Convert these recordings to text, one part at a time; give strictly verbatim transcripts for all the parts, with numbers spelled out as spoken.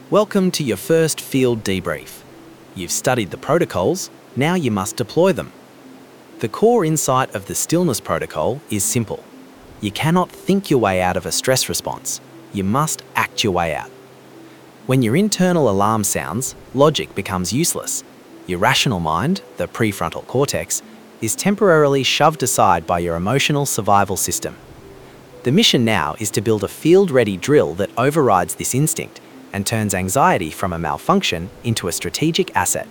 Welcome to your first field debrief. You've studied the protocols, now you must deploy them. The core insight of the stillness protocol is simple. You cannot think your way out of a stress response. You must act your way out. When your internal alarm sounds, logic becomes useless. Your rational mind, the prefrontal cortex, is temporarily shoved aside by your emotional survival system. The mission now is to build a field-ready drill that overrides this instinct and turns anxiety from a malfunction into a strategic asset.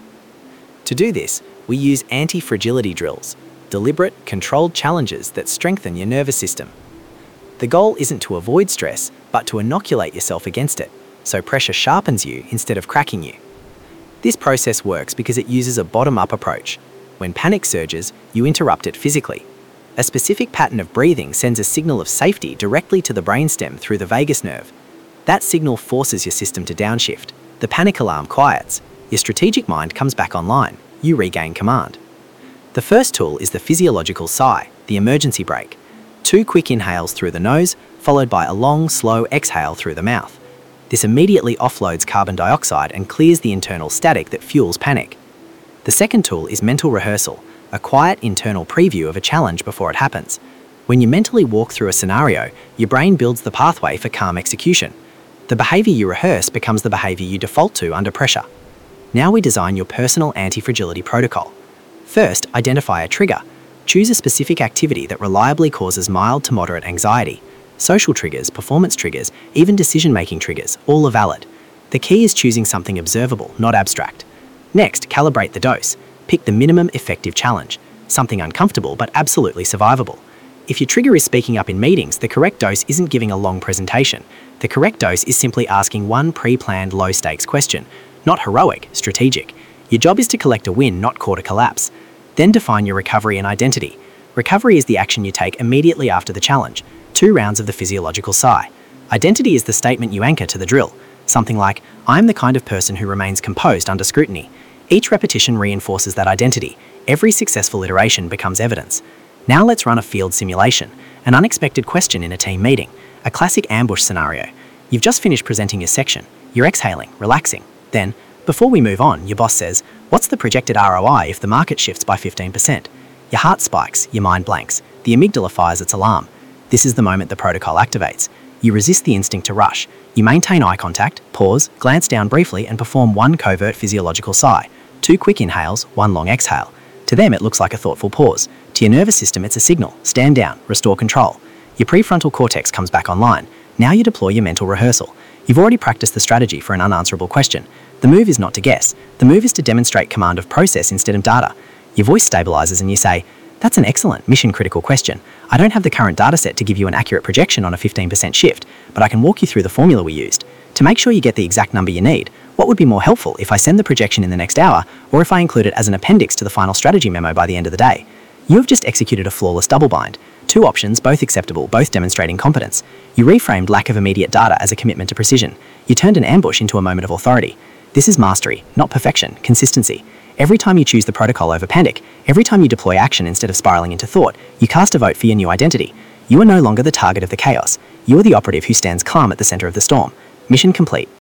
To do this, we use anti-fragility drills, deliberate, controlled challenges that strengthen your nervous system. The goal isn't to avoid stress, but to inoculate yourself against it, so pressure sharpens you instead of cracking you. This process works because it uses a bottom-up approach. When panic surges, you interrupt it physically. A specific pattern of breathing sends a signal of safety directly to the brainstem through the vagus nerve. That signal forces your system to downshift. The panic alarm quiets. Your strategic mind comes back online. You regain command. The first tool is the physiological sigh, the emergency brake. Two quick inhales through the nose, followed by a long, slow exhale through the mouth. This immediately offloads carbon dioxide and clears the internal static that fuels panic. The second tool is mental rehearsal, a quiet internal preview of a challenge before it happens. When you mentally walk through a scenario, your brain builds the pathway for calm execution. The behaviour you rehearse becomes the behaviour you default to under pressure. Now we design your personal anti-fragility protocol. First, identify a trigger. Choose a specific activity that reliably causes mild to moderate anxiety. Social triggers, performance triggers, even decision-making triggers, all are valid. The key is choosing something observable, not abstract. Next, calibrate the dose. Pick the minimum effective challenge, something uncomfortable but absolutely survivable. If your trigger is speaking up in meetings, the correct dose isn't giving a long presentation. The correct dose is simply asking one pre-planned low-stakes question, not heroic, strategic. Your job is to collect a win, not court a collapse. Then define your recovery and identity. Recovery is the action you take immediately after the challenge, two rounds of the physiological sigh. Identity is the statement you anchor to the drill, something like, "I'm the kind of person who remains composed under scrutiny." Each repetition reinforces that identity. Every successful iteration becomes evidence. Now let's run a field simulation, an unexpected question in a team meeting, a classic ambush scenario. You've just finished presenting your section. You're exhaling, relaxing. Then, before we move on, your boss says, "What's the projected R O I if the market shifts by fifteen percent? Your heart spikes, your mind blanks. The amygdala fires its alarm. This is the moment the protocol activates. You resist the instinct to rush. You maintain eye contact, pause, glance down briefly, and perform one covert physiological sigh. Two quick inhales, one long exhale. To them, it looks like a thoughtful pause. To your nervous system, it's a signal. Stand down, restore control. Your prefrontal cortex comes back online. Now you deploy your mental rehearsal. You've already practiced the strategy for an unanswerable question. The move is not to guess. The move is to demonstrate command of process instead of data. Your voice stabilizes and you say, "That's an excellent, mission-critical question. I don't have the current dataset to give you an accurate projection on a fifteen percent shift, but I can walk you through the formula we used. To make sure you get the exact number you need, what would be more helpful if I send the projection in the next hour, or if I include it as an appendix to the final strategy memo by the end of the day?" You have just executed a flawless double bind. Two options, both acceptable, both demonstrating competence. You reframed lack of immediate data as a commitment to precision. You turned an ambush into a moment of authority. This is mastery, not perfection, consistency. Every time you choose the protocol over panic, every time you deploy action instead of spiraling into thought, you cast a vote for your new identity. You are no longer the target of the chaos. You are the operative who stands calm at the center of the storm. Mission complete.